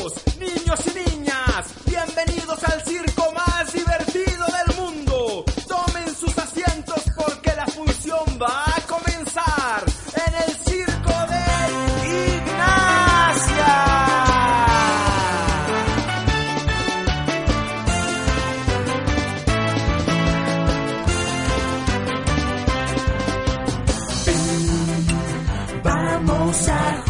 Caballeros, niños y niñas, bienvenidos al circo más divertido del mundo. Tomen sus asientos porque la función va a comenzar en el circo de Ignacia. Vamos a